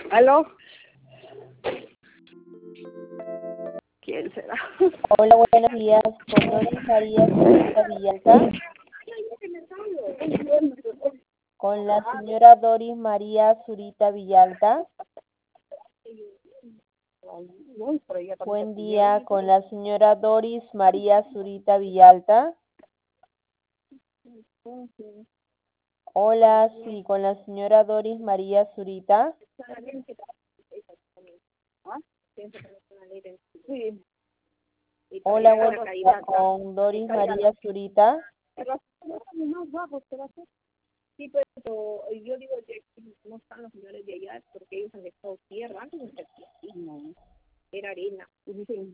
¿Aló? ¿Quién será? Hola, buenos días. Con Doris María Zurita Villalta. Con la señora Doris María Zurita Villalta. Buen día. Con la señora Doris María Zurita Villalta. Hola, sí, con la señora Doris María Zurita. Sí. Hola, buenos días. Con Doris María Zurita. Sí, pero yo digo que no están los señores de allá porque ellos han dejado tierra antes de ser no, era arena. Y dicen,